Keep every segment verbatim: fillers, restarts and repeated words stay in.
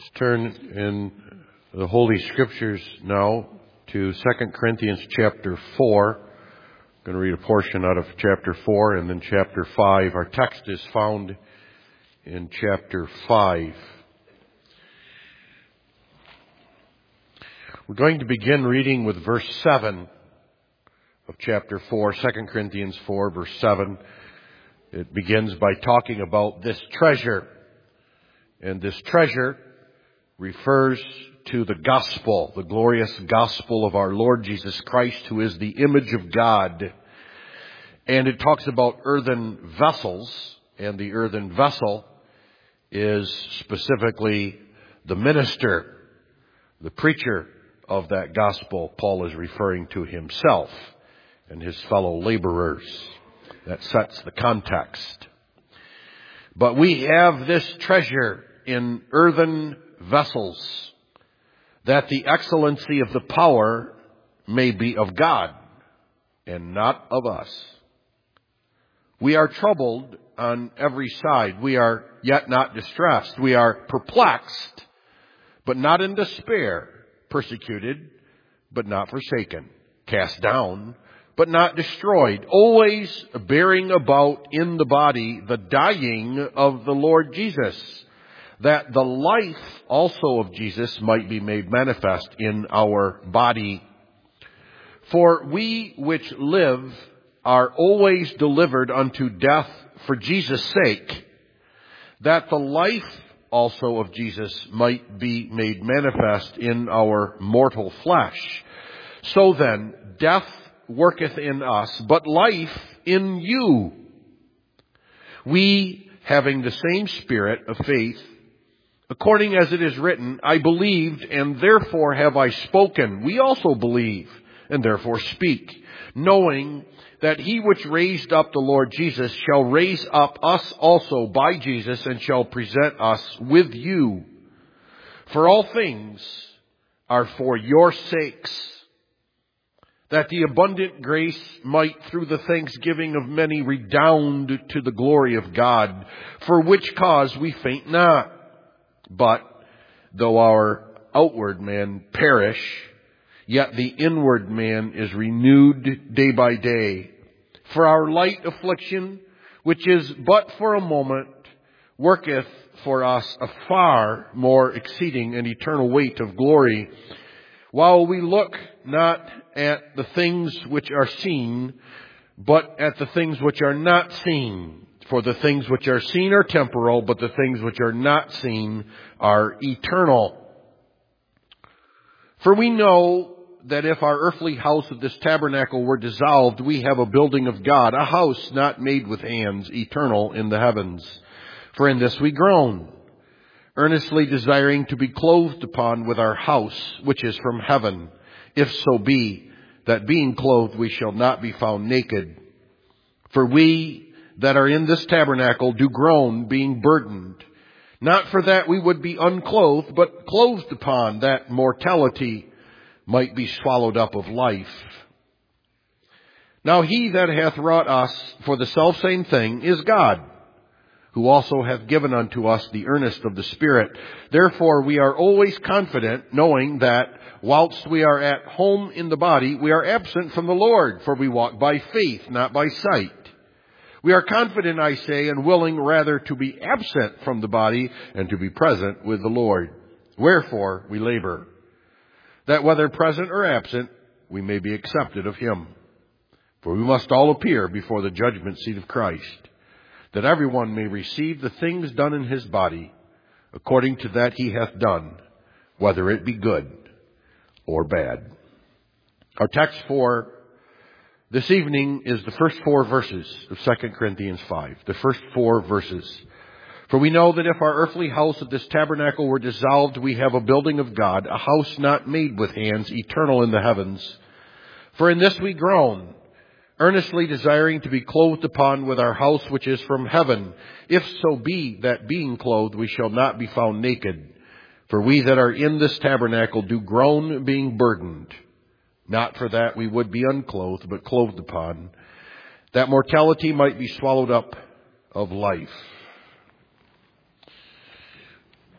Turn in the Holy Scriptures now to Second Corinthians chapter four. I'm going to read a portion out of chapter four and then chapter five. Our text is found in chapter five. We're going to begin reading with verse seven of chapter four, Second Corinthians four, verse seven. It begins by talking about this treasure. And this treasure refers to the gospel, the glorious gospel of our Lord Jesus Christ, who is the image of God. And it talks about earthen vessels, and the earthen vessel is specifically the minister, the preacher of that gospel. Paul is referring to himself and his fellow laborers. That sets the context. But we have this treasure in earthen vessels, that the excellency of the power may be of God and not of us. We are troubled on every side. We are yet not distressed. We are perplexed, but not in despair. Persecuted, but not forsaken. Cast down, but not destroyed. Always bearing about in the body the dying of the Lord Jesus, that the life also of Jesus might be made manifest in our body. For we which live are always delivered unto death for Jesus' sake, that the life also of Jesus might be made manifest in our mortal flesh. So then, death worketh in us, but life in you. We, having the same spirit of faith, according as it is written, I believed, and therefore have I spoken. We also believe, and therefore speak, knowing that he which raised up the Lord Jesus shall raise up us also by Jesus, and shall present us with you. For all things are for your sakes, that the abundant grace might through the thanksgiving of many redound to the glory of God, for which cause we faint not. But though our outward man perish, yet the inward man is renewed day by day. For our light affliction, which is but for a moment, worketh for us a far more exceeding and eternal weight of glory, while we look not at the things which are seen, but at the things which are not seen. For the things which are seen are temporal, but the things which are not seen are eternal. For we know that if our earthly house of this tabernacle were dissolved, we have a building of God, a house not made with hands, eternal in the heavens. For in this we groan, earnestly desiring to be clothed upon with our house, which is from heaven, if so be that being clothed we shall not be found naked. For we that are in this tabernacle do groan, being burdened, not for that we would be unclothed, but clothed upon, that mortality might be swallowed up of life. Now he that hath wrought us for the selfsame thing is God, who also hath given unto us the earnest of the Spirit. Therefore we are always confident, knowing that whilst we are at home in the body, we are absent from the Lord, for we walk by faith, not by sight. We are confident, I say, and willing rather to be absent from the body and to be present with the Lord. Wherefore we labor, that whether present or absent, we may be accepted of him. For we must all appear before the judgment seat of Christ, that everyone may receive the things done in his body, according to that he hath done, whether it be good or bad. Our text for this evening is the first four verses of Second Corinthians five. The first four verses. For we know that if our earthly house of this tabernacle were dissolved, we have a building of God, a house not made with hands, eternal in the heavens. For in this we groan, earnestly desiring to be clothed upon with our house which is from heaven, if so be that being clothed we shall not be found naked. For we that are in this tabernacle do groan, being burdened, not for that we would be unclothed, but clothed upon, that mortality might be swallowed up of life.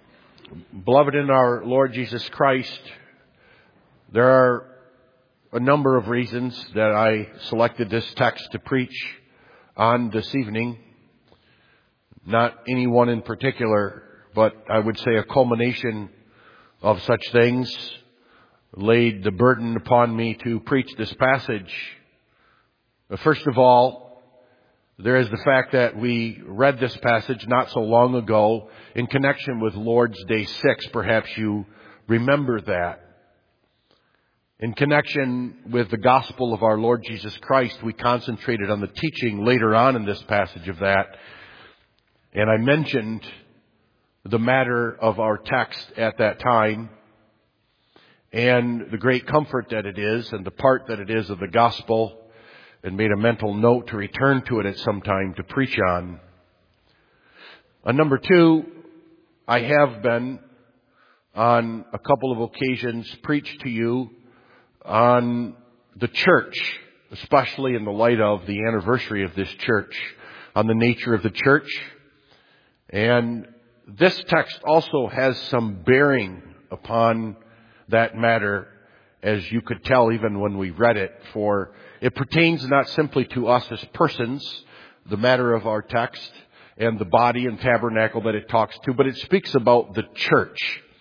Beloved in our Lord Jesus Christ, there are a number of reasons that I selected this text to preach on this evening. Not any one in particular, but I would say a culmination of such things laid the burden upon me to preach this passage. First of all, there is the fact that we read this passage not so long ago in connection with Lord's Day six. Perhaps you remember that. In connection with the gospel of our Lord Jesus Christ, we concentrated on the teaching later on in this passage of that. And I mentioned the matter of our text at that time and the great comfort that it is and the part that it is of the gospel, and made a mental note to return to it at some time to preach on. On number two, I have been on a couple of occasions preached to you on the church, especially in the light of the anniversary of this church, on the nature of the church. And this text also has some bearing upon that matter, as you could tell even when we read it, for it pertains not simply to us as persons, the matter of our text, and the body and tabernacle that it talks to, but it speaks about the church.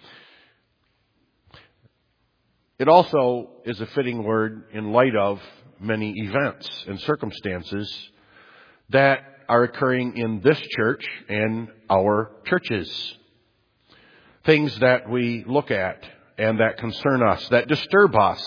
It also is a fitting word in light of many events and circumstances that are occurring in this church and our churches. Things that we look at and that concern us, that disturb us.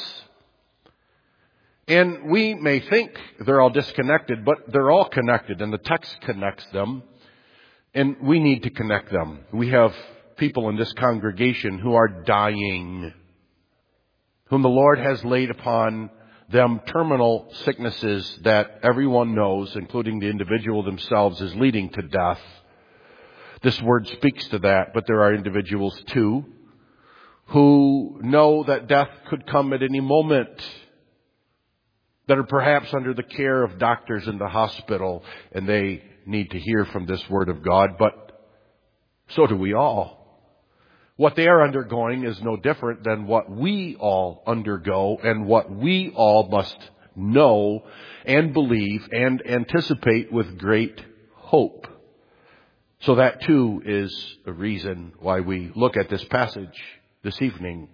And we may think they're all disconnected, but they're all connected, and the text connects them, and we need to connect them. We have people in this congregation who are dying, whom the Lord has laid upon them terminal sicknesses that everyone knows, including the individual themselves, is leading to death. This word speaks to that, but there are individuals too who know that death could come at any moment, that are perhaps under the care of doctors in the hospital, and they need to hear from this Word of God, but so do we all. What they are undergoing is no different than what we all undergo and what we all must know and believe and anticipate with great hope. So that too is a reason why we look at this passage this evening.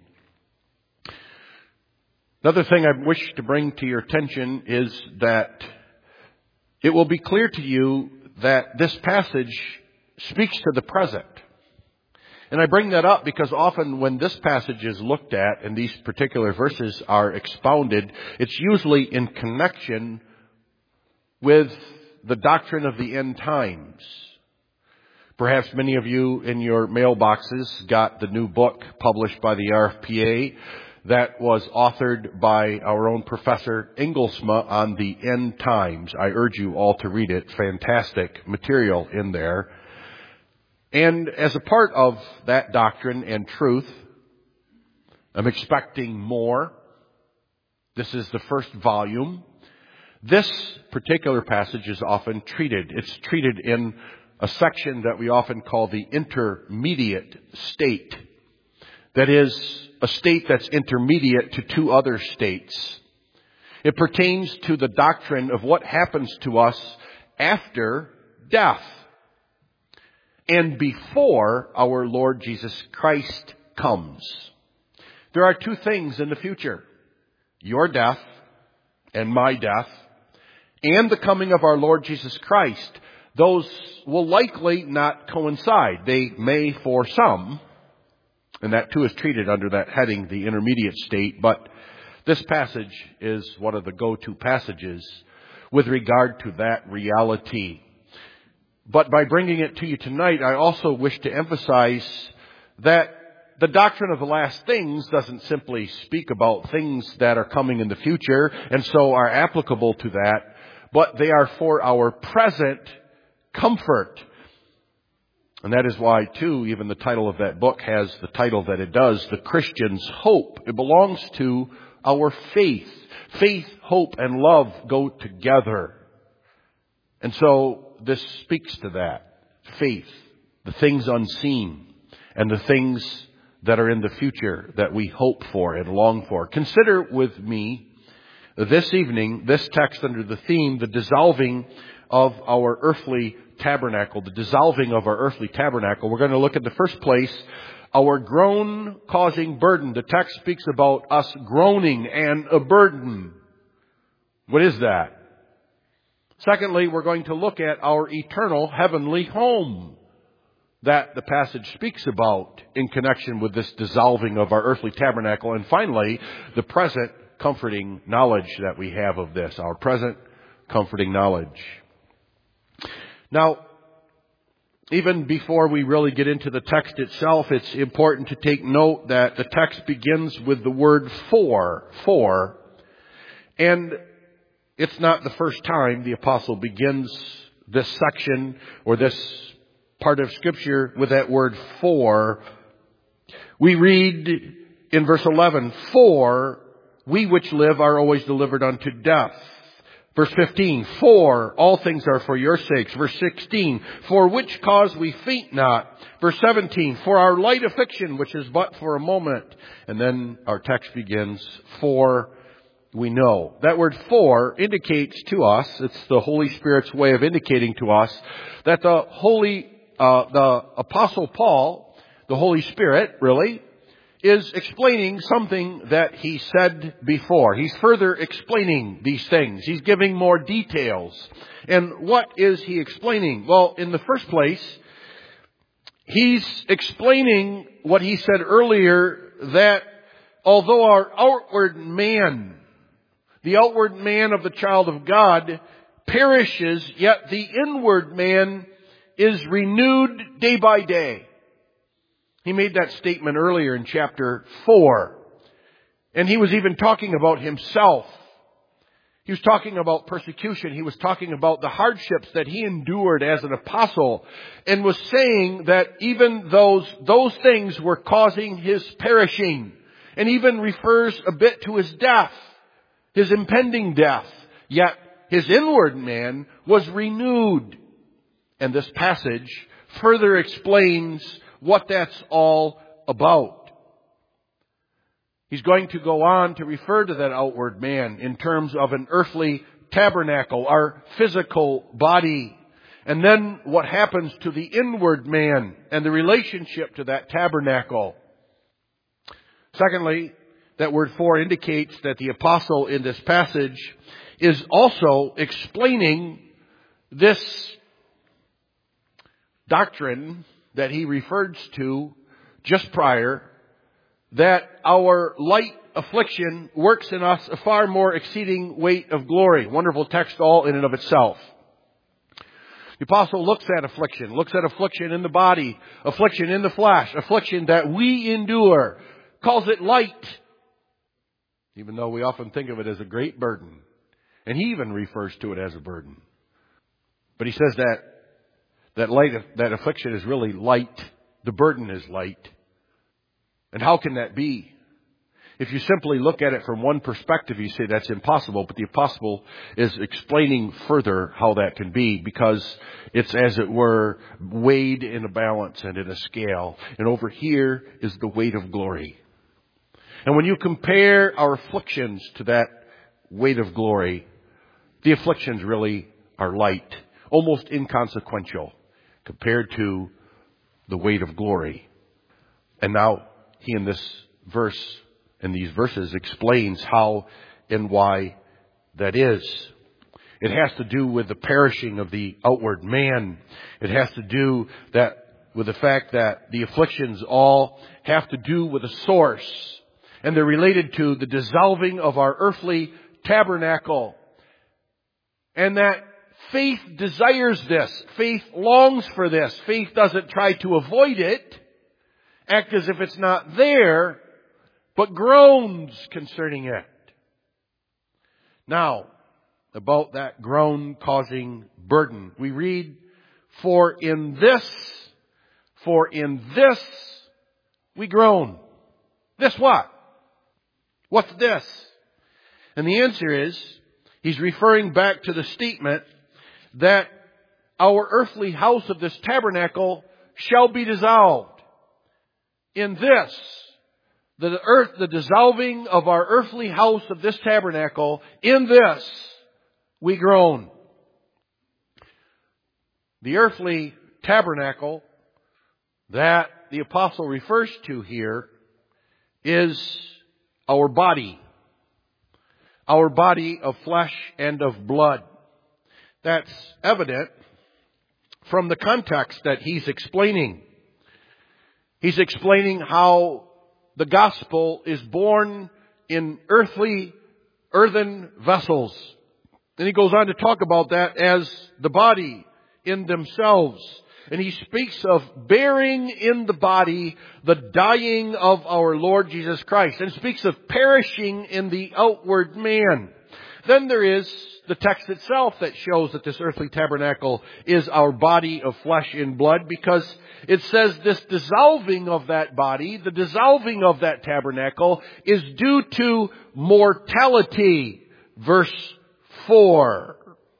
Another thing I wish to bring to your attention is that it will be clear to you that this passage speaks to the present. And I bring that up because often when this passage is looked at and these particular verses are expounded, it's usually in connection with the doctrine of the end times. Perhaps many of you in your mailboxes got the new book published by the R F P A that was authored by our own Professor Engelsma on the end times. I urge you all to read it. Fantastic material in there. And as a part of that doctrine and truth, I'm expecting more. This is the first volume. This particular passage is often treated. It's treated in a section that we often call the intermediate state. That is, a state that's intermediate to two other states. It pertains to the doctrine of what happens to us after death and before our Lord Jesus Christ comes. There are two things in the future: your death and my death, and the coming of our Lord Jesus Christ. Those will likely not coincide. They may for some, and that too is treated under that heading, the intermediate state. But this passage is one of the go-to passages with regard to that reality. But by bringing it to you tonight, I also wish to emphasize that the doctrine of the last things doesn't simply speak about things that are coming in the future and so are applicable to that, but they are for our present comfort. And that is why, too, even the title of that book has the title that it does, The Christian's Hope. It belongs to our faith. Faith, hope, and love go together. And so this speaks to that. Faith, the things unseen. and the things that are in the future that we hope for and long for. Consider with me this evening this text under the theme, the dissolving of our earthly tabernacle, the dissolving of our earthly tabernacle. We're going to look at the first place, our groan-causing burden. The text speaks about us groaning and a burden. What is that? Secondly, we're going to look at our eternal heavenly home that the passage speaks about in connection with this dissolving of our earthly tabernacle. And finally, the present comforting knowledge that we have of this, our present comforting knowledge. Now, even before we really get into the text itself, it's important to take note that the text begins with the word for, for, and it's not the first time the apostle begins this section or this part of Scripture with that word for. We read in verse eleven, for we which live are always delivered unto death. Verse fifteen, for all things are for your sakes. Verse sixteen, for which cause we faint not. Verse seventeen, for our light affliction, which is but for a moment. And then our text begins, for we know. That word for indicates to us, it's the Holy Spirit's way of indicating to us that the Holy, uh, the Apostle Paul, the Holy Spirit, really, is explaining something that he said before. He's further explaining these things. He's giving more details. And what is he explaining? Well, in the first place, he's explaining what he said earlier, that although our outward man, the outward man of the child of God perishes, yet the inward man is renewed day by day. He made that statement earlier in chapter four. And he was even talking about himself. He was talking about persecution. He was talking about the hardships that he endured as an apostle, and was saying that even those, those things were causing his perishing, and even refers a bit to his death, his impending death. Yet his inward man was renewed. And this passage further explains what that's all about. He's going to go on to refer to that outward man in terms of an earthly tabernacle, our physical body. And then what happens to the inward man and the relationship to that tabernacle. Secondly, that word for indicates that the apostle in this passage is also explaining this doctrine that he refers to just prior, that our light affliction works in us a far more exceeding weight of glory. Wonderful text all in and of itself. The apostle looks at affliction, looks at affliction in the body, affliction in the flesh, affliction that we endure, calls it light, even though we often think of it as a great burden. And he even refers to it as a burden. But he says that that light, that affliction is really light. The burden is light. And how can that be? If you simply look at it from one perspective, you say that's impossible. But the apostle is explaining further how that can be, because it's, as it were, weighed in a balance and in a scale. And over here is the weight of glory. And when you compare our afflictions to that weight of glory, the afflictions really are light, almost inconsequential compared to the weight of glory. And now he in this verse, in these verses, explains how and why that is. It has to do with the perishing of the outward man. It has to do that with the fact that the afflictions all have to do with a source. And they're related to the dissolving of our earthly tabernacle. And that faith desires this. Faith longs for this. Faith doesn't try to avoid it, act as if it's not there, but groans concerning it. Now, about that groan-causing burden, we read, For in this, for in this we groan. This what? What's this? And the answer is, he's referring back to the statement that our earthly house of this tabernacle shall be dissolved. in this, the earth, the dissolving of our earthly house of this tabernacle, in this we groan. The earthly tabernacle that the apostle refers to here is our body. Our body of flesh and of blood. That's evident from the context that he's explaining. He's explaining how the gospel is born in earthly, earthen vessels. And he goes on to talk about that as the body in themselves. And he speaks of bearing in the body the dying of our Lord Jesus Christ. And speaks of perishing in the outward man. Then there is the text itself that shows that this earthly tabernacle is our body of flesh and blood, because it says this dissolving of that body, the dissolving of that tabernacle, is due to mortality. Verse four.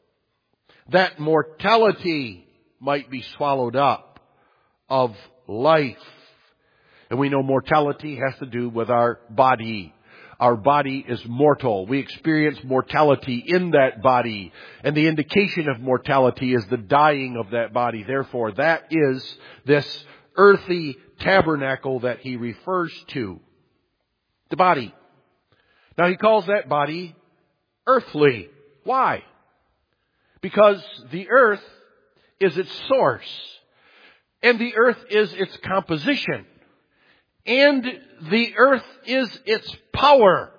That mortality might be swallowed up of life. And we know mortality has to do with our body. Our body is mortal. We experience mortality in that body. And the indication of mortality is the dying of that body. Therefore, that is this earthy tabernacle that he refers to. The body. Now he calls that body earthly. Why? Because the earth is its source. And the earth is its composition. And the earth is its power.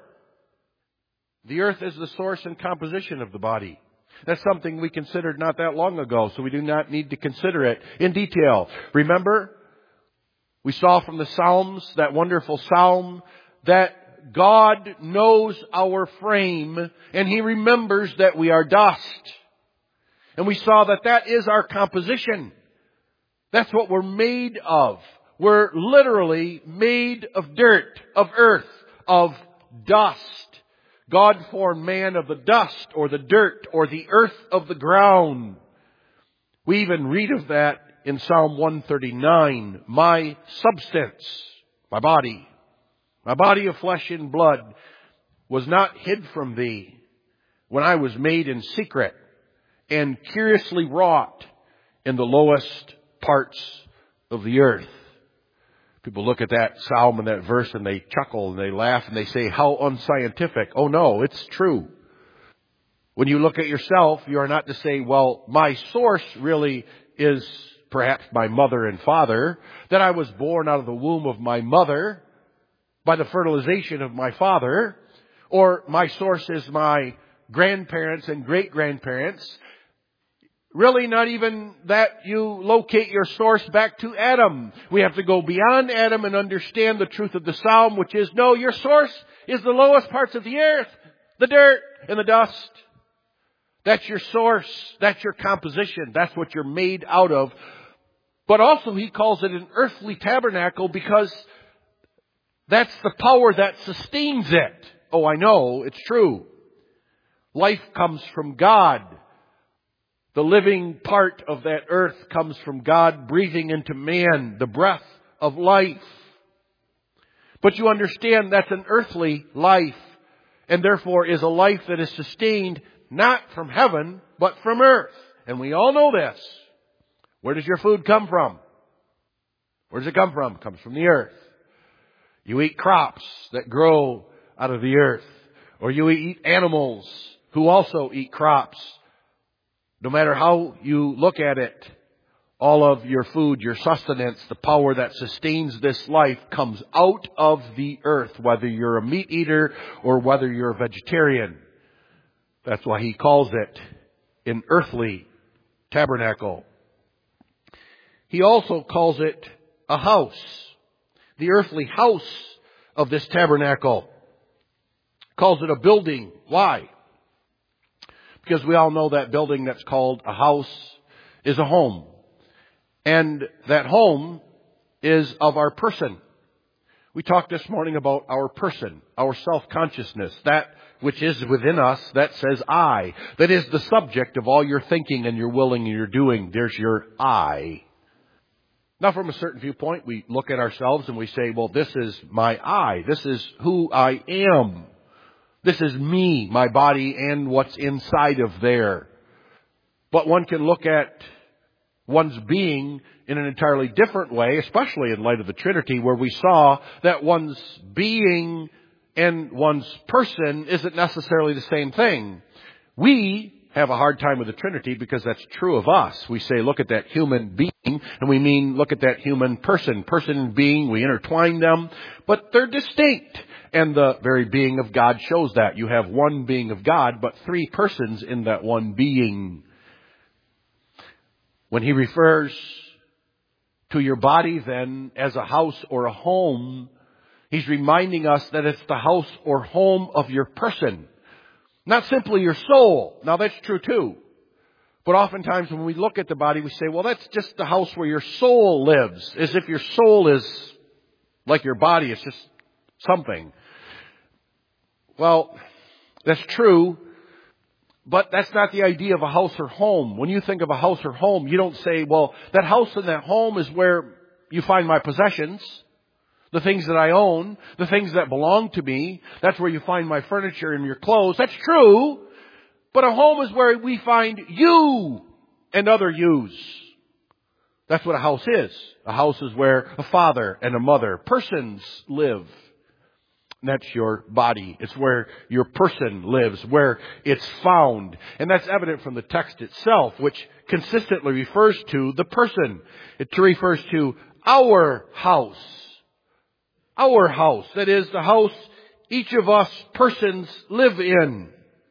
The earth is the source and composition of the body. That's something we considered not that long ago, so we do not need to consider it in detail. Remember, we saw from the Psalms, that wonderful psalm, that God knows our frame and He remembers that we are dust. And we saw that that is our composition. That's what we're made of. We're literally made of dirt, of earth, of dust. God formed man of the dust or the dirt or the earth of the ground. We even read of that in Psalm one thirty-nine. My substance, my body, my body of flesh and blood was not hid from thee when I was made in secret and curiously wrought in the lowest parts of the earth. People look at that psalm and that verse and they chuckle and they laugh and they say, how unscientific. Oh no, it's true. When you look at yourself, you are not to say, well, my source really is perhaps my mother and father, that I was born out of the womb of my mother by the fertilization of my father, or my source is my grandparents and great-grandparents. Really not even that you locate your source back to Adam. We have to go beyond Adam and understand the truth of the psalm, which is, no, your source is the lowest parts of the earth, the dirt and the dust. That's your source. That's your composition. That's what you're made out of. But also he calls it an earthly tabernacle because that's the power that sustains it. Oh, I know, it's true. Life comes from God. The living part of that earth comes from God breathing into man the breath of life. But you understand that's an earthly life, and therefore is a life that is sustained not from heaven, but from earth. And we all know this. Where does your food come from? Where does it come from? It comes from the earth. You eat crops that grow out of the earth. Or you eat animals who also eat crops. No matter how you look at it, all of your food, your sustenance, the power that sustains this life comes out of the earth, whether you're a meat eater or whether you're a vegetarian. That's why he calls it an earthly tabernacle. He also calls it a house, the earthly house of this tabernacle. Calls it a building. Why? Because we all know that building that's called a house is a home. And that home is of our person. We talked this morning about our person, our self-consciousness, that which is within us that says I. That is the subject of all your thinking and your willing and your doing. There's your I. Now, from a certain viewpoint, we look at ourselves and we say, well, this is my I. This is who I am. This is me, my body, and what's inside of there. But one can look at one's being in an entirely different way, especially in light of the Trinity, where we saw that one's being and one's person isn't necessarily the same thing. We have a hard time with the Trinity because that's true of us. We say, look at that human being, and we mean, look at that human person. Person and being, we intertwine them, but they're distinct. And the very being of God shows that. You have one being of God, but three persons in that one being. When he refers to your body then as a house or a home, he's reminding us that it's the house or home of your person. Not simply your soul. Now that's true too. But oftentimes when we look at the body, we say, well, that's just the house where your soul lives. As if your soul is like your body. It's just something. Well, that's true. But that's not the idea of a house or home. When you think of a house or home, you don't say, well, that house and that home is where you find my possessions. The things that I own, the things that belong to me, that's where you find my furniture and your clothes. That's true. But a home is where we find you and other yous. That's what a house is. A house is where a father and a mother, persons live. And that's your body. It's where your person lives, where it's found. And that's evident from the text itself, which consistently refers to the person. It refers to our house. Our house, that is the house each of us persons live in.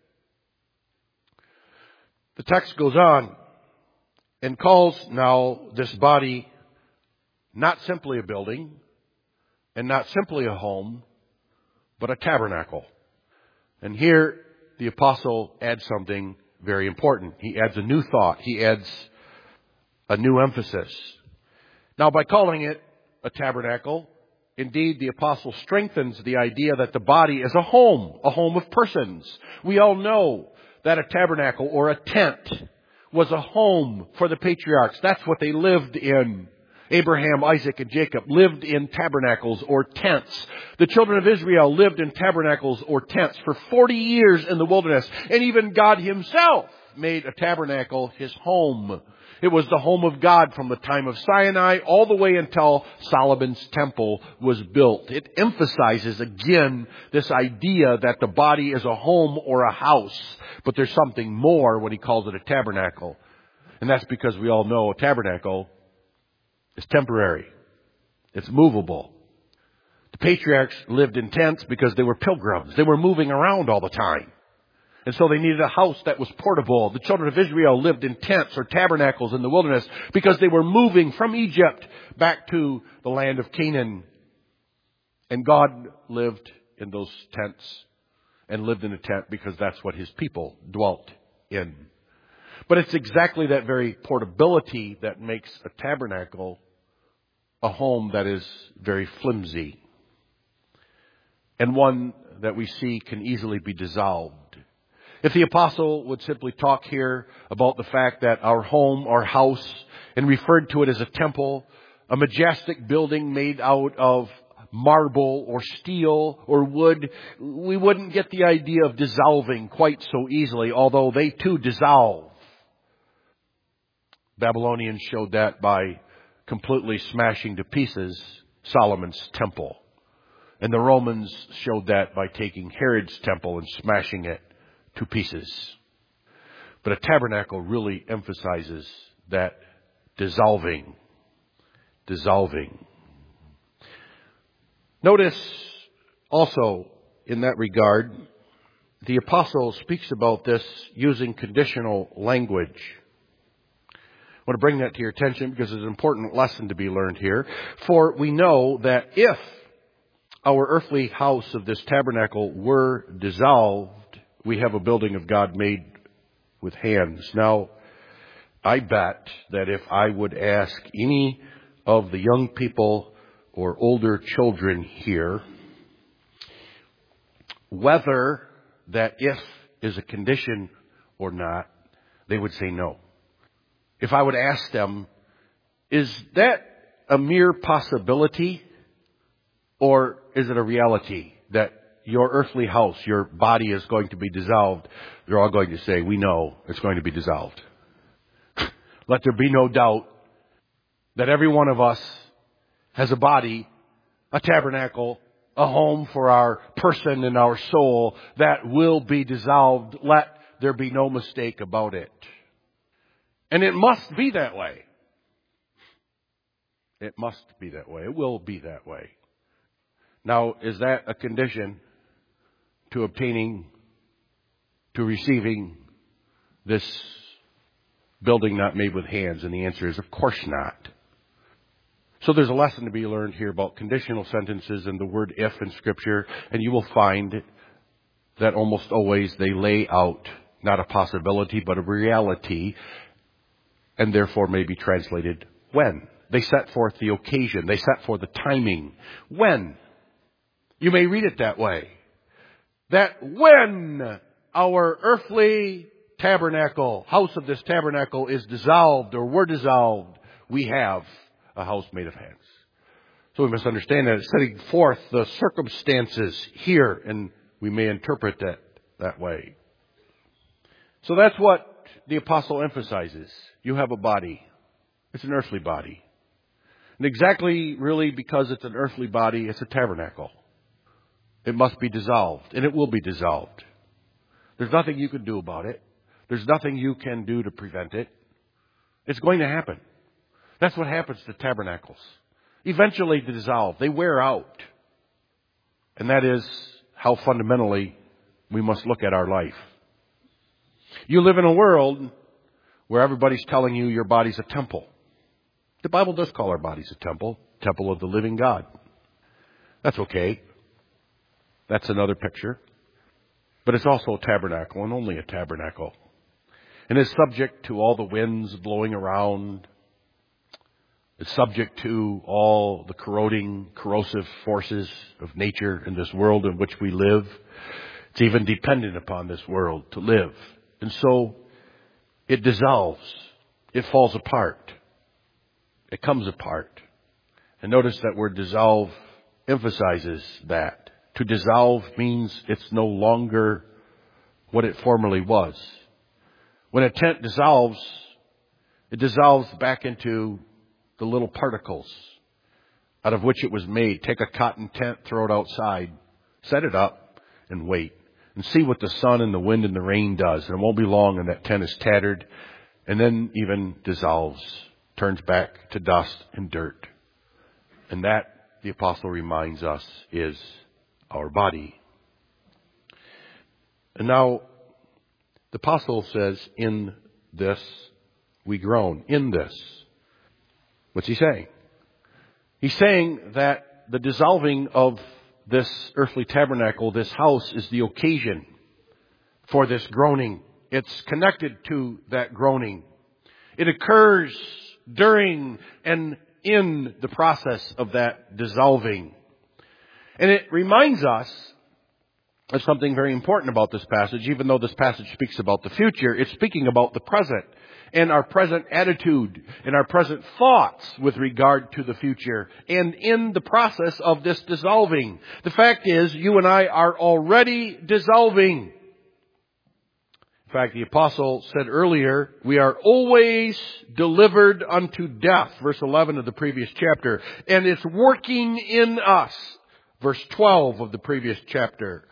The text goes on and calls now this body not simply a building and not simply a home, but a tabernacle. And here the apostle adds something very important. He adds a new thought. He adds a new emphasis. Now, by calling it a tabernacle, indeed, the apostle strengthens the idea that the body is a home, a home of persons. We all know that a tabernacle or a tent was a home for the patriarchs. That's what they lived in. Abraham, Isaac, and Jacob lived in tabernacles or tents. The children of Israel lived in tabernacles or tents for forty years in the wilderness. And even God himself made a tabernacle his home. It was the home of God from the time of Sinai all the way until Solomon's temple was built. It emphasizes again this idea that the body is a home or a house. But there's something more when he calls it a tabernacle. And that's because we all know a tabernacle is temporary. It's movable. The patriarchs lived in tents because they were pilgrims. They were moving around all the time. And so they needed a house that was portable. The children of Israel lived in tents or tabernacles in the wilderness because they were moving from Egypt back to the land of Canaan. And God lived in those tents and lived in a tent because that's what his people dwelt in. But it's exactly that very portability that makes a tabernacle a home that is very flimsy and one that we see can easily be dissolved. If the apostle would simply talk here about the fact that our home, our house, and referred to it as a temple, a majestic building made out of marble or steel or wood, we wouldn't get the idea of dissolving quite so easily, although they too dissolve. Babylonians showed that by completely smashing to pieces Solomon's temple. And the Romans showed that by taking Herod's temple and smashing it to pieces. But a tabernacle really emphasizes that dissolving. Dissolving. Notice also in that regard, the apostle speaks about this using conditional language. I want to bring that to your attention because it's an important lesson to be learned here. For we know that if our earthly house of this tabernacle were dissolved, we have a building of God made with hands. Now, I bet that if I would ask any of the young people or older children here whether that if is a condition or not, they would say no. If I would ask them, is that a mere possibility, or is it a reality that your earthly house, your body is going to be dissolved? They're all going to say, we know it's going to be dissolved. Let there be no doubt that every one of us has a body, a tabernacle, a home for our person and our soul that will be dissolved. Let there be no mistake about it. And it must be that way. It must be that way. It will be that way. Now, is that a condition to obtaining, to receiving this building not made with hands? And the answer is, of course not. So there's a lesson to be learned here about conditional sentences and the word if in Scripture, and you will find that almost always they lay out not a possibility but a reality, and therefore may be translated when. They set forth the occasion. They set forth the timing. When. You may read it that way. That when our earthly tabernacle, house of this tabernacle is dissolved or were dissolved, we have a house made of hands. So we must understand that it's setting forth the circumstances here, and we may interpret that that way. So that's what the apostle emphasizes. You have a body. It's an earthly body. And exactly, really, because it's an earthly body, it's a tabernacle. It must be dissolved, and it will be dissolved. There's nothing you can do about it. There's nothing you can do to prevent it. It's going to happen. That's what happens to tabernacles. Eventually they dissolve. They wear out. And that is how fundamentally we must look at our life. You live in a world where everybody's telling you your body's a temple. The Bible does call our bodies a temple, temple of the living God. That's okay. That's another picture. But it's also a tabernacle, and only a tabernacle. And it's subject to all the winds blowing around. It's subject to all the corroding, corrosive forces of nature in this world in which we live. It's even dependent upon this world to live. And so it dissolves. It falls apart. It comes apart. And notice that word dissolve emphasizes that. To dissolve means it's no longer what it formerly was. When a tent dissolves, it dissolves back into the little particles out of which it was made. Take a cotton tent, throw it outside, set it up, and wait. And see what the sun and the wind and the rain does. And it won't be long and that tent is tattered and then even dissolves, turns back to dust and dirt. And that, the apostle reminds us, is our body. And now, the apostle says, in this we groan. In this. What's he saying? He's saying that the dissolving of this earthly tabernacle, this house, is the occasion for this groaning. It's connected to that groaning. It occurs during and in the process of that dissolving. And it reminds us of something very important about this passage. Even though this passage speaks about the future, it's speaking about the present and our present attitude and our present thoughts with regard to the future and in the process of this dissolving. The fact is, you and I are already dissolving. In fact, the apostle said earlier, we are always delivered unto death, verse eleven of the previous chapter, and it's working in us. Verse twelve of the previous chapter.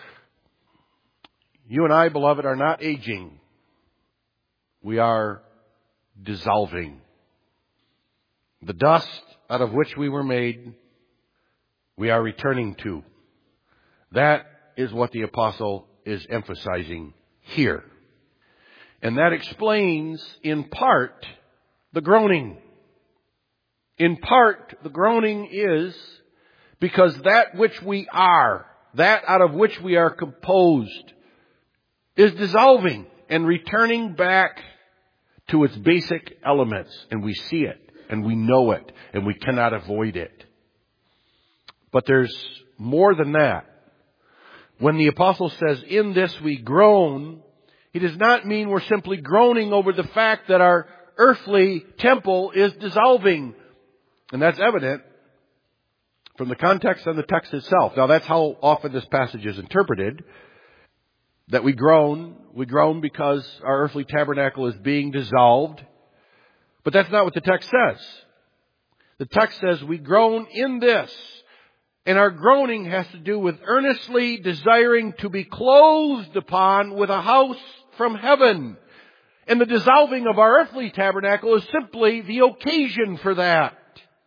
You and I, beloved, are not aging. We are dissolving. The dust out of which we were made, we are returning to. That is what the apostle is emphasizing here. And that explains, in part, the groaning. In part, the groaning is because that which we are, that out of which we are composed, is dissolving and returning back to its basic elements. And we see it, and we know it, and we cannot avoid it. But there's more than that. When the apostle says, in this we groan, he does not mean we're simply groaning over the fact that our earthly temple is dissolving. And that's evident from the context and the text itself. Now that's how often this passage is interpreted. That we groan, we groan because our earthly tabernacle is being dissolved. But that's not what the text says. The text says we groan in this. And our groaning has to do with earnestly desiring to be clothed upon with a house from heaven. And the dissolving of our earthly tabernacle is simply the occasion for that.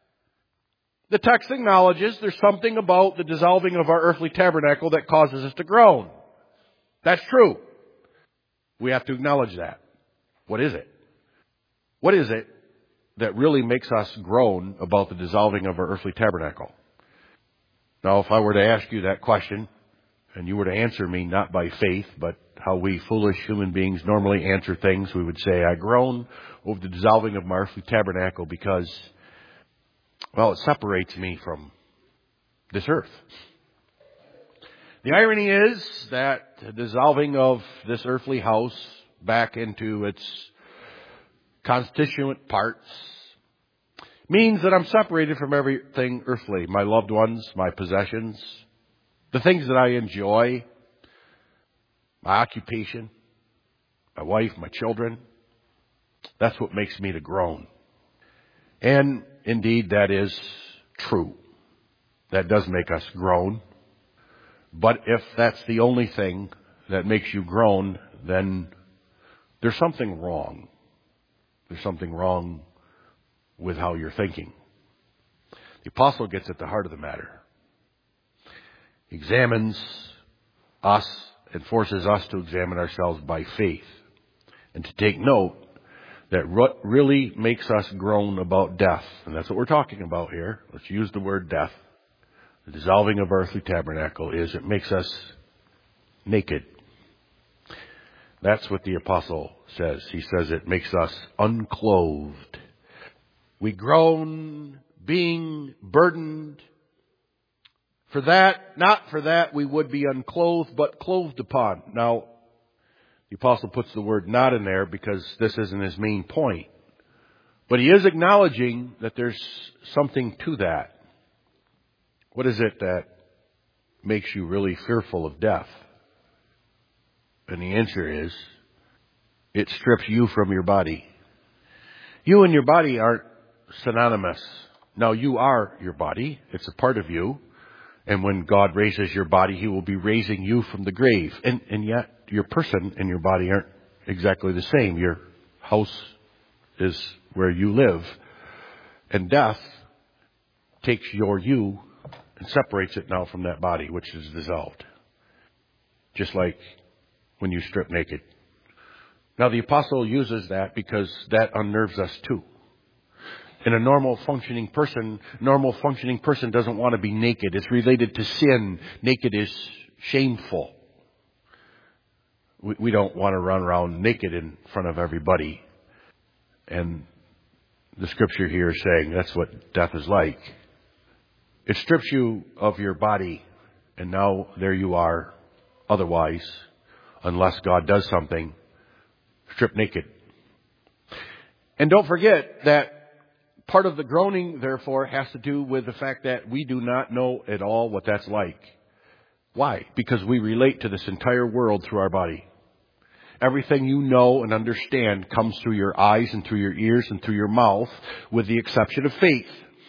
The text acknowledges there's something about the dissolving of our earthly tabernacle that causes us to groan. That's true. We have to acknowledge that. What is it? What is it that really makes us groan about the dissolving of our earthly tabernacle? Now, if I were to ask you that question, and you were to answer me not by faith, but how we foolish human beings normally answer things, we would say, I groan over the dissolving of my earthly tabernacle because, well, it separates me from this earth. The irony is that the dissolving of this earthly house back into its constituent parts means that I'm separated from everything earthly. My loved ones, my possessions, the things that I enjoy, my occupation, my wife, my children. That's what makes me to groan. And indeed, that is true. That does make us groan. But if that's the only thing that makes you groan, then there's something wrong. There's something wrong with how you're thinking. The apostle gets at the heart of the matter. He examines us and forces us to examine ourselves by faith and to take note that what really makes us groan about death, and that's what we're talking about here. Let's use the word death. The dissolving of earthly tabernacle is it makes us naked. That's what the apostle says. He says it makes us unclothed. We groan being burdened. For that, not for that we would be unclothed, but clothed upon. Now, the apostle puts the word not in there because this isn't his main point. But he is acknowledging that there's something to that. What is it that makes you really fearful of death? And the answer is, it strips you from your body. You and your body aren't synonymous. Now, you are your body. It's a part of you. And when God raises your body, He will be raising you from the grave. And, and yet, your person and your body aren't exactly the same. Your house is where you live. And death takes your you and separates it now from that body, which is dissolved. Just like when you strip naked. Now, the apostle uses that because that unnerves us too. In a normal functioning person, normal functioning person doesn't want to be naked. It's related to sin. Naked is shameful. We, we don't want to run around naked in front of everybody. And the scripture here is saying that's what death is like. It strips you of your body, and now there you are, otherwise, unless God does something, stripped naked. And don't forget that part of the groaning, therefore, has to do with the fact that we do not know at all what that's like. Why? Because we relate to this entire world through our body. Everything you know and understand comes through your eyes and through your ears and through your mouth, with the exception of faith.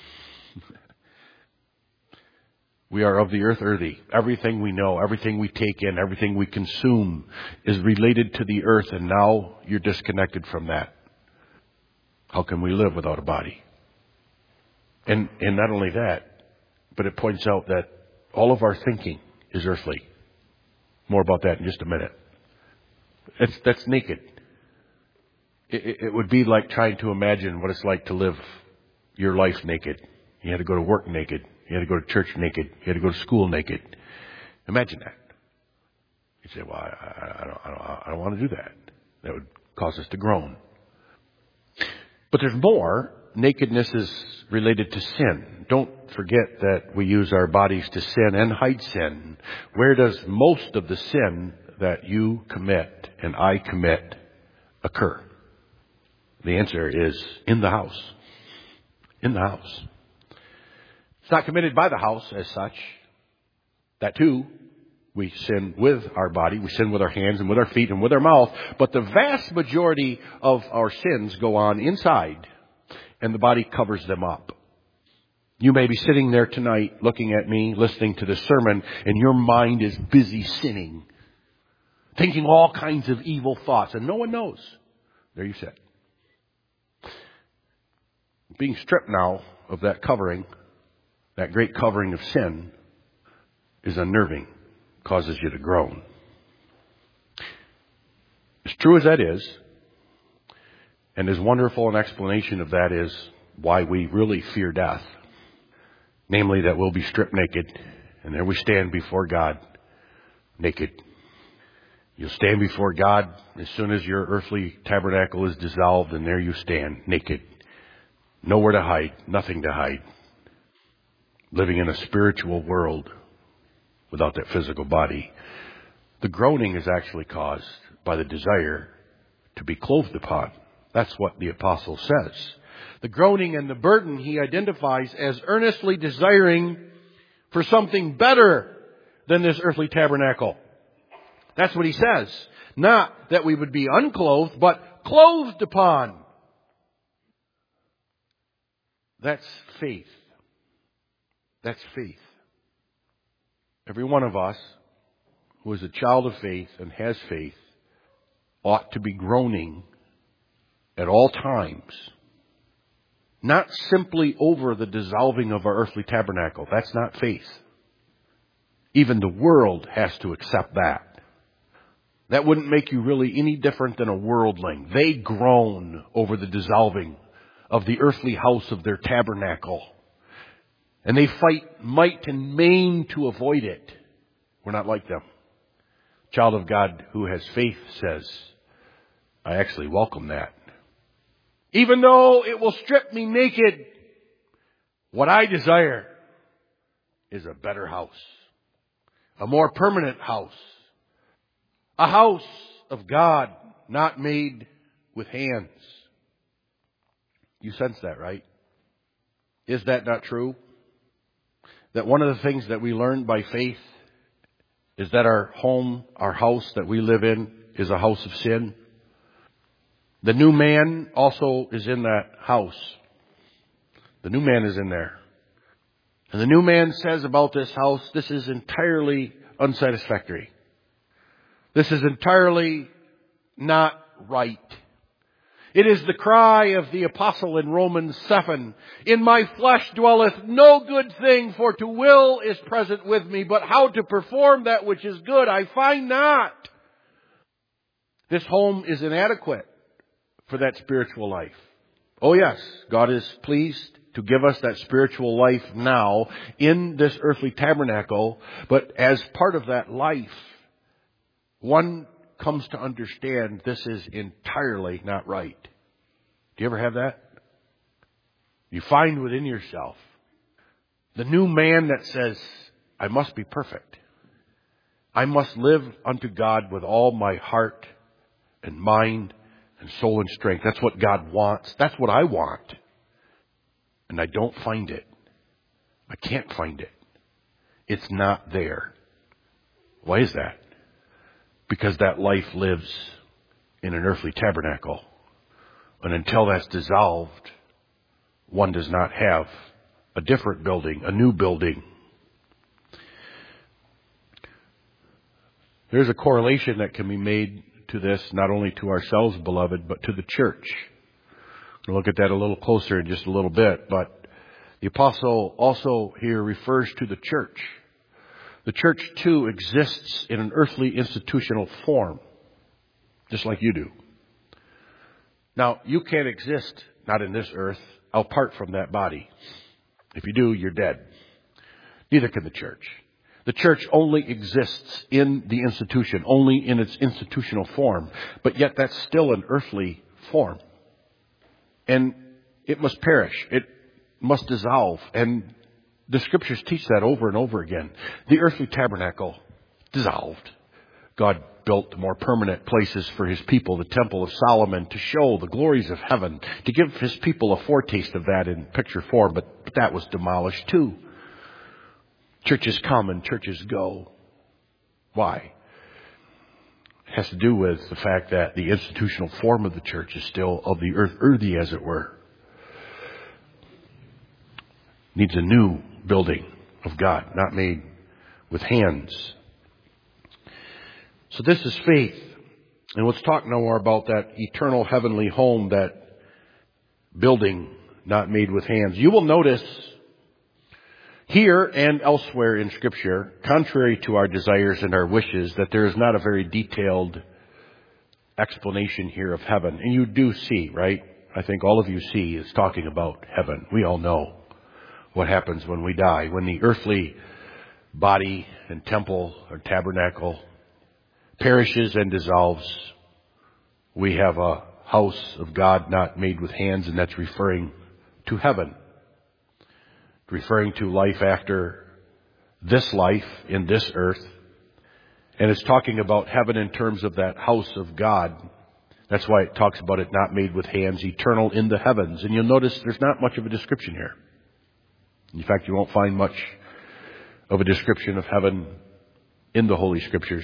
We are of the earth earthy. Everything we know, everything we take in, everything we consume is related to the earth, and now you're disconnected from that. How can we live without a body? And, and not only that, but it points out that all of our thinking is earthly. More about that in just a minute. It's, that's naked. It, it would be like trying to imagine what it's like to live your life naked. You had to go to work naked. You had to go to church naked. You had to go to school naked. Imagine that. You say, well, I, I, I, don't, I, don't, I don't want to do that. That would cause us to groan. But there's more. Nakedness is related to sin. Don't forget that we use our bodies to sin and hide sin. Where does most of the sin that you commit and I commit occur? The answer is in the house. In the house. It's not committed by the house as such. That too, we sin with our body, we sin with our hands and with our feet and with our mouth, but the vast majority of our sins go on inside, and the body covers them up. You may be sitting there tonight looking at me, listening to this sermon, and your mind is busy sinning, thinking all kinds of evil thoughts, and no one knows. There you sit. Being stripped now of that covering, that great covering of sin, is unnerving, causes you to groan. As true as that is, and as wonderful an explanation of that is why we really fear death, namely that we'll be stripped naked, and there we stand before God, naked. You'll stand before God as soon as your earthly tabernacle is dissolved, and there you stand, naked. Nowhere to hide, nothing to hide. Living in a spiritual world without that physical body. The groaning is actually caused by the desire to be clothed upon. That's what the apostle says. The groaning and the burden he identifies as earnestly desiring for something better than this earthly tabernacle. That's what he says. Not that we would be unclothed, but clothed upon. That's faith. That's faith. Every one of us who is a child of faith and has faith ought to be groaning at all times. Not simply over the dissolving of our earthly tabernacle. That's not faith. Even the world has to accept that. That wouldn't make you really any different than a worldling. They groan over the dissolving of the earthly house of their tabernacle. And they fight might and main to avoid it. We're not like them. Child of God who has faith says, I actually welcome that. Even though it will strip me naked, what I desire is a better house. A more permanent house. A house of God, not made with hands. You sense that, right? Is that not true? That one of the things that we learn by faith is that our home, our house that we live in is a house of sin. The new man also is in that house. The new man is in there. And the new man says about this house, this is entirely unsatisfactory. This is entirely not right. It is the cry of the apostle in Romans seven. In my flesh dwelleth no good thing, for to will is present with me, but how to perform that which is good I find not. This home is inadequate for that spiritual life. Oh yes, God is pleased to give us that spiritual life now in this earthly tabernacle, but as part of that life, one comes to understand this is entirely not right. Do you ever have that? You find within yourself the new man that says, I must be perfect. I must live unto God with all my heart and mind and soul and strength. That's what God wants. That's what I want. And I don't find it. I can't find it. It's not there. Why is that? Because that life lives in an earthly tabernacle. And until that's dissolved, one does not have a different building, a new building. There's a correlation that can be made to this, not only to ourselves, beloved, but to the church. We'll look at that a little closer in just a little bit. But the apostle also here refers to the church. The church, too, exists in an earthly institutional form, just like you do. Now, you can't exist, not in this earth, apart from that body. If you do, you're dead. Neither can the church. The church only exists in the institution, only in its institutional form, but yet that's still an earthly form. And it must perish. It must dissolve. And the scriptures teach that over and over again. The earthly tabernacle dissolved. God built more permanent places for his people, the Temple of Solomon, to show the glories of heaven, to give his people a foretaste of that in picture form, but, but that was demolished too. Churches come and churches go. Why? It has to do with the fact that the institutional form of the church is still of the earth, earthy as it were. Needs a new building of God, not made with hands. So this is faith. And let's talk now more about that eternal heavenly home, that building not made with hands. You will notice here and elsewhere in Scripture, contrary to our desires and our wishes, that there is not a very detailed explanation here of heaven. And you do see, right? I think all of you see is talking about heaven. We all know what happens when we die. When the earthly body and temple or tabernacle perishes and dissolves, we have a house of God not made with hands, and that's referring to heaven. Referring to life after this life in this earth. And it's talking about heaven in terms of that house of God. That's why it talks about it not made with hands, eternal in the heavens. And you'll notice there's not much of a description here. In fact, you won't find much of a description of heaven in the Holy Scriptures.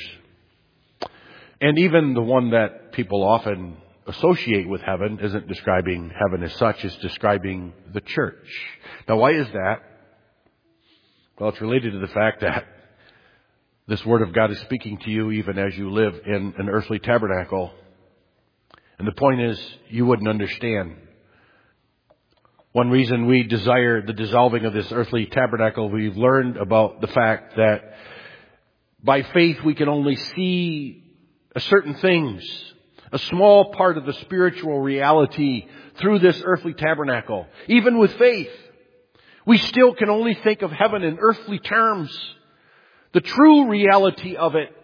And even the one that people often associate with heaven isn't describing heaven as such, it's describing the church. Now, why is that? Well, it's related to the fact that this Word of God is speaking to you even as you live in an earthly tabernacle. And the point is, you wouldn't understand. One reason we desire the dissolving of this earthly tabernacle, we've learned about the fact that by faith we can only see certain things, a small part of the spiritual reality through this earthly tabernacle. Even with faith, we still can only think of heaven in earthly terms. The true reality of it,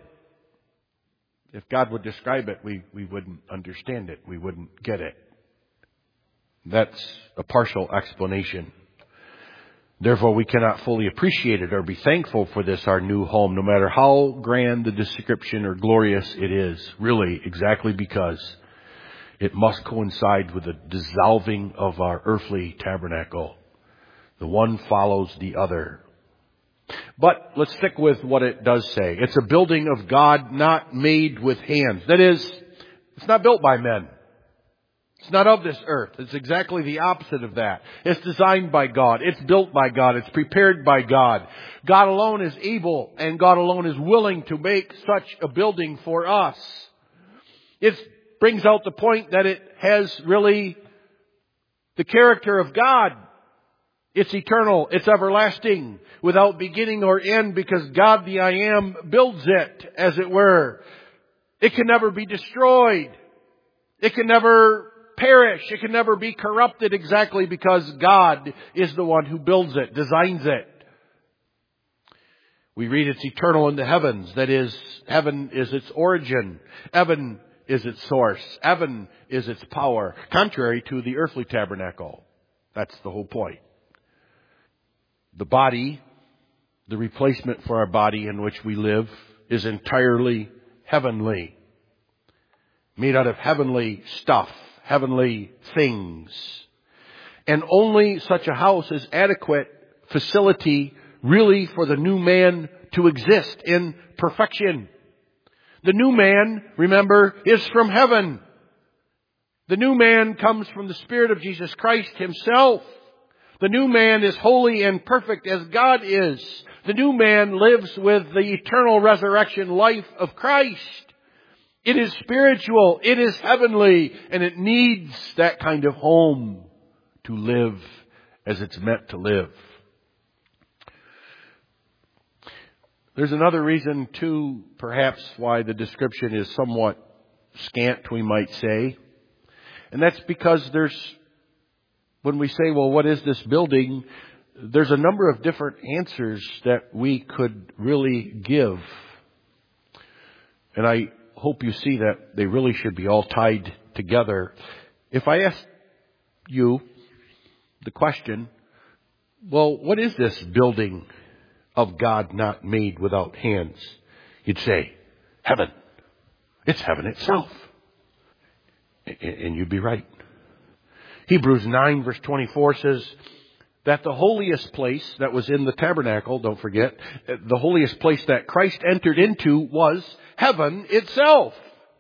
if God would describe it, we, we wouldn't understand it. We wouldn't get it. That's a partial explanation. Therefore, we cannot fully appreciate it or be thankful for this, our new home, no matter how grand the description or glorious it is, really, exactly because it must coincide with the dissolving of our earthly tabernacle. The one follows the other. But let's stick with what it does say. It's a building of God not made with hands. That is, it's not built by men. It's not of this earth. It's exactly the opposite of that. It's designed by God. It's built by God. It's prepared by God. God alone is able and God alone is willing to make such a building for us. It brings out the point that it has really the character of God. It's eternal. It's everlasting, without beginning or end, because God the I Am builds it, as it were. It can never be destroyed. It can never perish. It can never be corrupted, exactly because God is the one who builds it, designs it. We read it's eternal in the heavens. That is, heaven is its origin. Heaven is its source. Heaven is its power, contrary to the earthly tabernacle. That's the whole point. The body, the replacement for our body in which we live, is entirely heavenly. Made out of heavenly stuff, heavenly things. And only such a house is adequate facility really for the new man to exist in perfection. The new man, remember, is from heaven. The new man comes from the Spirit of Jesus Christ Himself. The new man is holy and perfect as God is. The new man lives with the eternal resurrection life of Christ. It is spiritual, it is heavenly, and it needs that kind of home to live as it's meant to live. There's another reason too, perhaps, why the description is somewhat scant, we might say. And that's because there's, when we say, well, what is this building? There's a number of different answers that we could really give. And I hope you see that they really should be all tied together. If I ask you the question, well, what is this building of God not made without hands? You'd say, heaven. It's heaven itself. And you'd be right. Hebrews nine verse twenty-four says, that the holiest place that was in the tabernacle, don't forget, the holiest place that Christ entered into was heaven itself.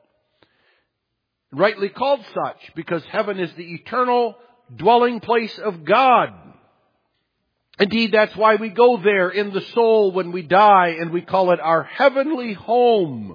Rightly called such, because heaven is the eternal dwelling place of God. Indeed, that's why we go there in the soul when we die, and we call it our heavenly home.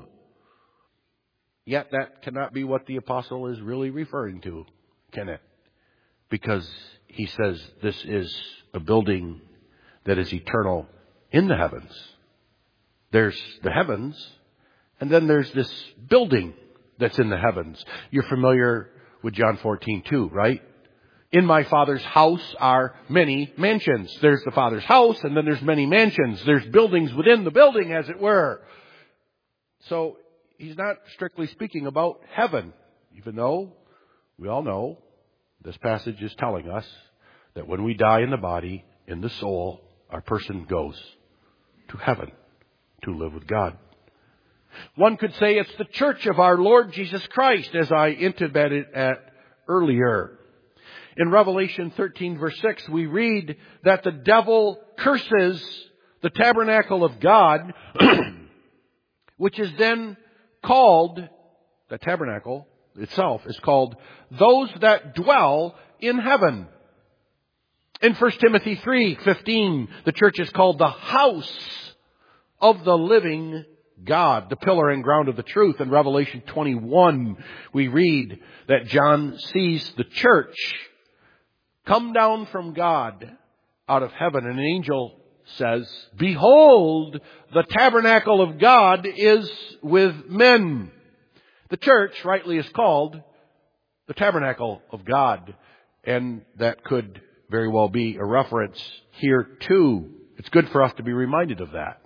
Yet that cannot be what the apostle is really referring to, can it? Because he says this is a building that is eternal in the heavens. There's the heavens, and then there's this building that's in the heavens. You're familiar with John fourteen two, right? In my Father's house are many mansions. There's the Father's house, and then there's many mansions. There's buildings within the building, as it were. So he's not strictly speaking about heaven, even though we all know this passage is telling us that when we die in the body, in the soul, our person goes to heaven to live with God. One could say it's the church of our Lord Jesus Christ, as I intimated at earlier. In Revelation thirteen verse six, we read that the devil curses the tabernacle of God, which is then called, the tabernacle itself is called, those that dwell in heaven. In First Timothy three fifteen, the church is called the house of the living God, the pillar and ground of the truth. In Revelation twenty-one, we read that John sees the church come down from God out of heaven. And an angel says, "Behold, the tabernacle of God is with men." The church rightly is called the tabernacle of God. And that could very well be a reference here too. It's good for us to be reminded of that.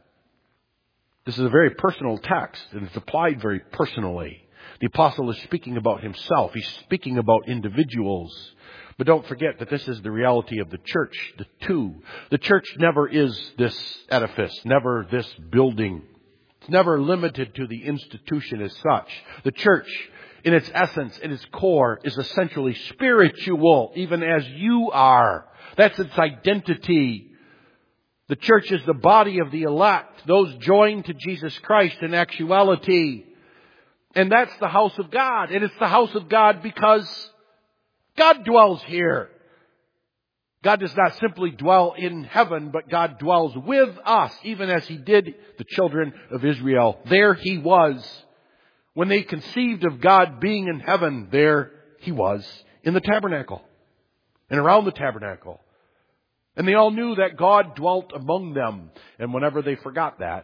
This is a very personal text, and it's applied very personally. The apostle is speaking about himself. He's speaking about individuals. But don't forget that this is the reality of the church, the two. The church never is this edifice, never this building. It's never limited to the institution as such. The church, in its essence, in its core, is essentially spiritual, even as you are. That's its identity. The church is the body of the elect, those joined to Jesus Christ in actuality. And that's the house of God. And it's the house of God because God dwells here. God does not simply dwell in heaven, but God dwells with us, even as He did the children of Israel. There He was. When they conceived of God being in heaven, there He was in the tabernacle and around the tabernacle. And they all knew that God dwelt among them. And whenever they forgot that,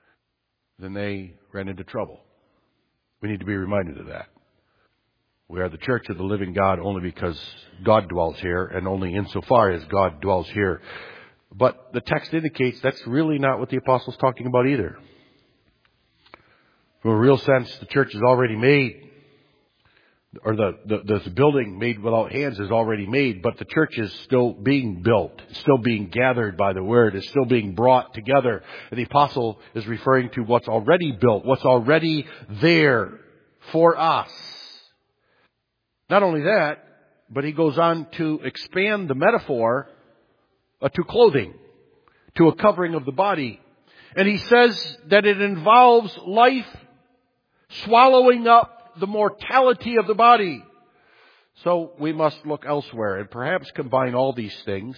then they ran into trouble. We need to be reminded of that. We are the church of the living God only because God dwells here, and only insofar as God dwells here. But the text indicates that's really not what the apostle's talking about either. From a real sense, the church is already made, or the, the, the building made without hands is already made, but the church is still being built, still being gathered by the word, is still being brought together. And the apostle is referring to what's already built, what's already there for us. Not only that, but he goes on to expand the metaphor uh, to clothing, to a covering of the body. And he says that it involves life swallowing up the mortality of the body. So we must look elsewhere and perhaps combine all these things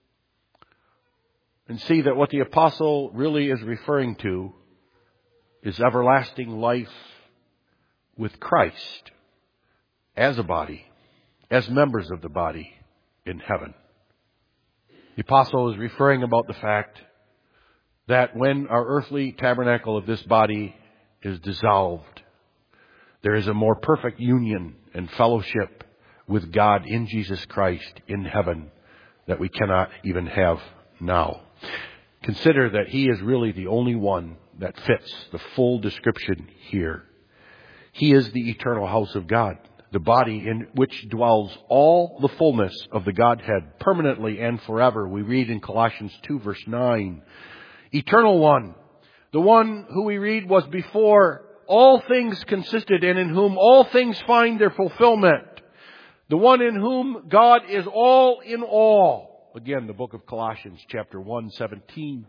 and see that what the apostle really is referring to is everlasting life with Christ as a body, as members of the body in heaven. The apostle is referring about the fact that when our earthly tabernacle of this body is dissolved, there is a more perfect union and fellowship with God in Jesus Christ in heaven that we cannot even have now. Consider that He is really the only one that fits the full description here. He is the eternal house of God, the body in which dwells all the fullness of the Godhead permanently and forever. We read in Colossians two verse nine, Eternal One, the one who we read was before all things consisted and in whom all things find their fulfillment. The one in whom God is all in all. again, the book of Colossians, chapter one, seventeen.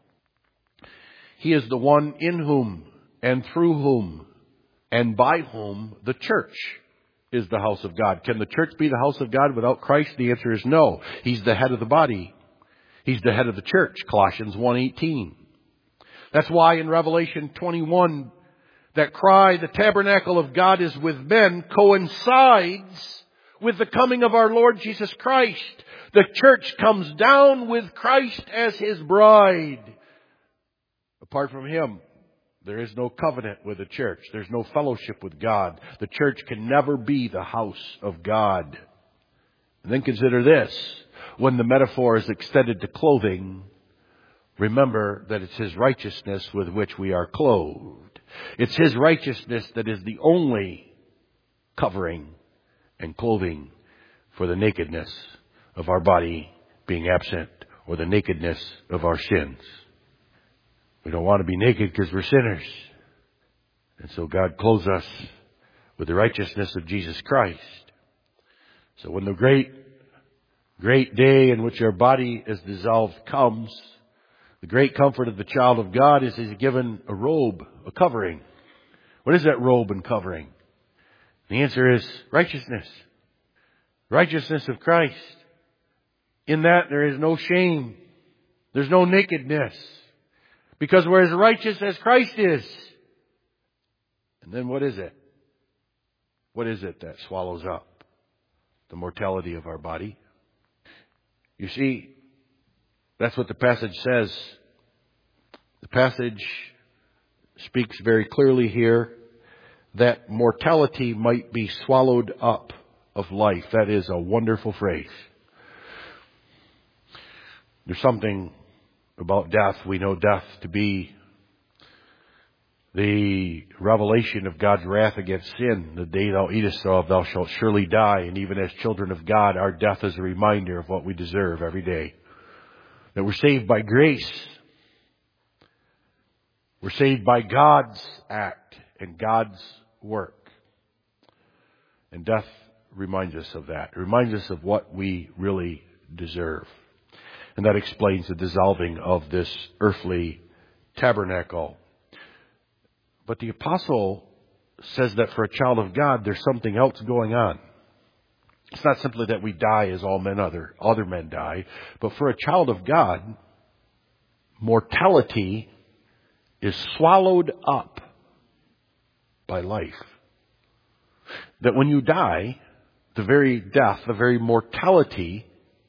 He is the one in whom and through whom and by whom the church is the house of God. Can the church be the house of God without Christ? The answer is no. He's the head of the body. He's the head of the church, Colossians one eighteen. That's why in Revelation twenty-one, that cry, the tabernacle of God is with men, coincides with the coming of our Lord Jesus Christ. The church comes down with Christ as His bride. Apart from Him, there is no covenant with the church. There's no fellowship with God. The church can never be the house of God. And then consider this. When the metaphor is extended to clothing, remember that it's His righteousness with which we are clothed. It's His righteousness that is the only covering and clothing for the nakedness of our body being absent, or the nakedness of our sins. We don't want to be naked because we're sinners. And so God clothes us with the righteousness of Jesus Christ. So when the great, great day in which our body is dissolved comes, the great comfort of the child of God is He's given a robe, a covering. What is that robe and covering? The answer is righteousness. Righteousness of Christ. In that there is no shame. There's no nakedness. Because we're as righteous as Christ is. And then what is it? What is it that swallows up the mortality of our body? You see, that's what the passage says. The passage speaks very clearly here that mortality might be swallowed up of life. That is a wonderful phrase. There's something about death. We know death to be the revelation of God's wrath against sin. The day thou eatest thereof, thou shalt surely die. And even as children of God, our death is a reminder of what we deserve every day. That we're saved by grace. We're saved by God's act and God's work. And death reminds us of that. It reminds us of what we really deserve. And that explains the dissolving of this earthly tabernacle. But the apostle says that for a child of God, there's something else going on. It's not simply that we die as all men other, other men die. But for a child of God, mortality is swallowed up by life. That when you die, the very death, the very mortality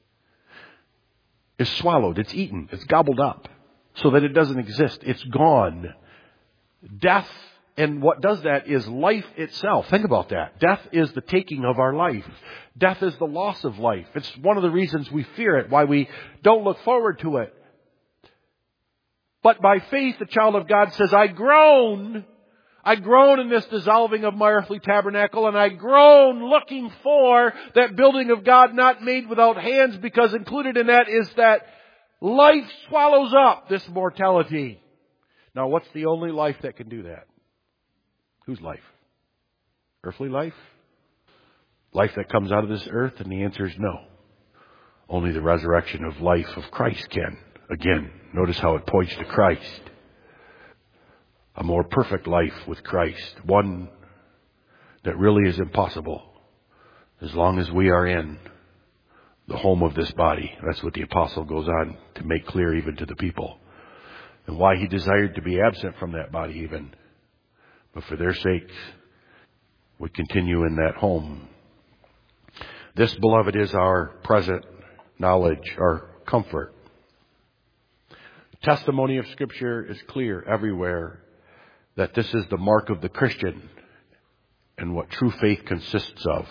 is swallowed. It's eaten. It's gobbled up so that it doesn't exist. It's gone. Death, and what does that is life itself. Think about that. Death is the taking of our life. Death is the loss of life. It's one of the reasons we fear it, why we don't look forward to it. But by faith, the child of God says, I groan. I groan in this dissolving of my earthly tabernacle, and I groan looking for that building of God not made without hands, because included in that is that life swallows up this mortality. Now, what's the only life that can do that? Whose life? Earthly life? Life that comes out of this earth? And the answer is no. Only the resurrection of life of Christ can. Again, notice how it points to Christ. A more perfect life with Christ. One that really is impossible as long as we are in the home of this body. That's what the apostle goes on to make clear even to the people. And why he desired to be absent from that body even. But for their sakes, would continue in that home. This, beloved, is our present knowledge, our comfort. The testimony of Scripture is clear everywhere that this is the mark of the Christian and what true faith consists of.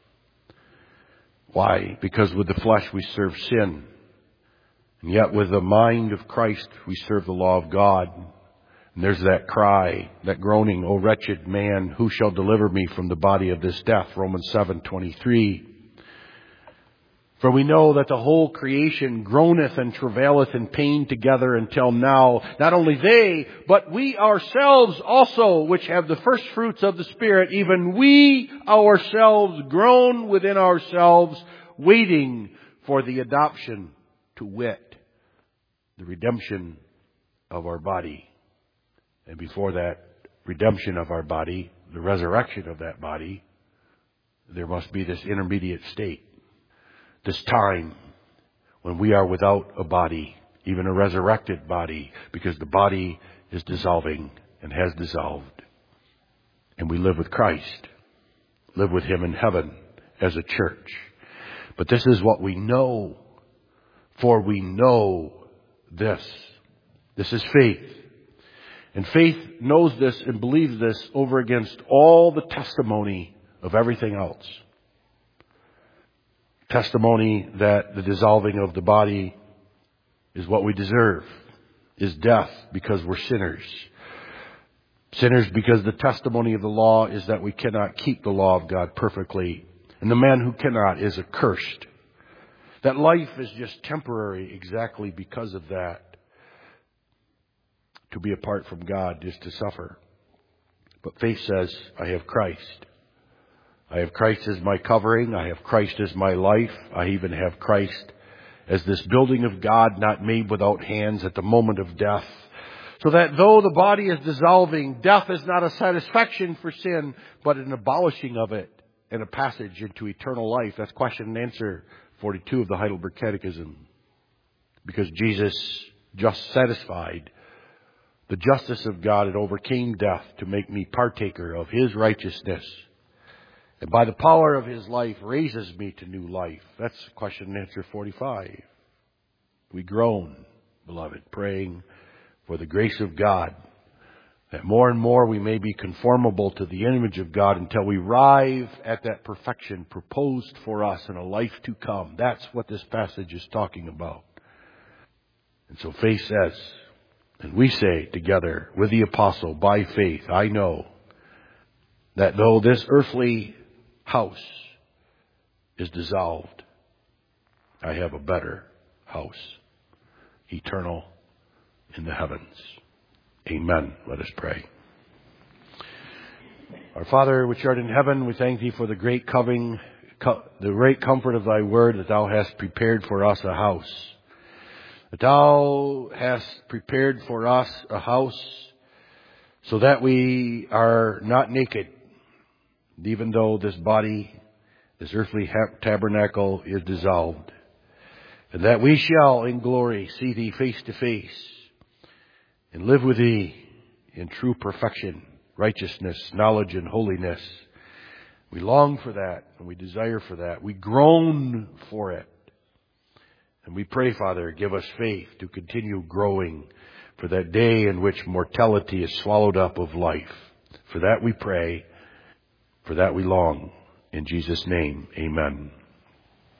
Why? Because with the flesh we serve sin. And yet with the mind of Christ we serve the law of God. And there's that cry, that groaning, O wretched man, who shall deliver me from the body of this death? Romans seven twenty-three. For we know that the whole creation groaneth and travaileth in pain together until now. Not only they, but we ourselves also, which have the first fruits of the Spirit, even we ourselves groan within ourselves, waiting for the adoption, to wit, the redemption of our body. And before that redemption of our body, the resurrection of that body, there must be this intermediate state, this time when we are without a body, even a resurrected body, because the body is dissolving and has dissolved. And we live with Christ, live with Him in heaven as a church. But this is what we know, for we know this. This is faith. And faith knows this and believes this over against all the testimony of everything else. Testimony that the dissolving of the body is what we deserve, is death because we're sinners. Sinners because the testimony of the law is that we cannot keep the law of God perfectly. And the man who cannot is accursed. That life is just temporary exactly because of that. To be apart from God is to suffer. But faith says, I have Christ. I have Christ as my covering. I have Christ as my life. I even have Christ as this building of God not made without hands at the moment of death. So that though the body is dissolving, death is not a satisfaction for sin, but an abolishing of it and a passage into eternal life. That's question and answer forty-two of the Heidelberg Catechism. Because Jesus just satisfied the justice of God and overcame death to make me partaker of His righteousness. And by the power of His life raises me to new life. That's question and answer forty-five. We groan, beloved, praying for the grace of God, that more and more we may be conformable to the image of God until we arrive at that perfection proposed for us in a life to come. That's what this passage is talking about. And so faith says, and we say together with the apostle, by faith, I know that though this earthly house is dissolved, I have a better house, eternal in the heavens. Amen. Let us pray. Our Father, which art in heaven, we thank Thee for the great covering, the great comfort of Thy word, that Thou hast prepared for us a house. That Thou hast prepared for us a house so that we are not naked, even though this body, this earthly tabernacle is dissolved. And that we shall in glory see Thee face to face and live with Thee in true perfection, righteousness, knowledge, and holiness. We long for that, and we desire for that. We groan for it. And we pray, Father, give us faith to continue growing for that day in which mortality is swallowed up of life. For that we pray, for that we long. In Jesus' name, amen.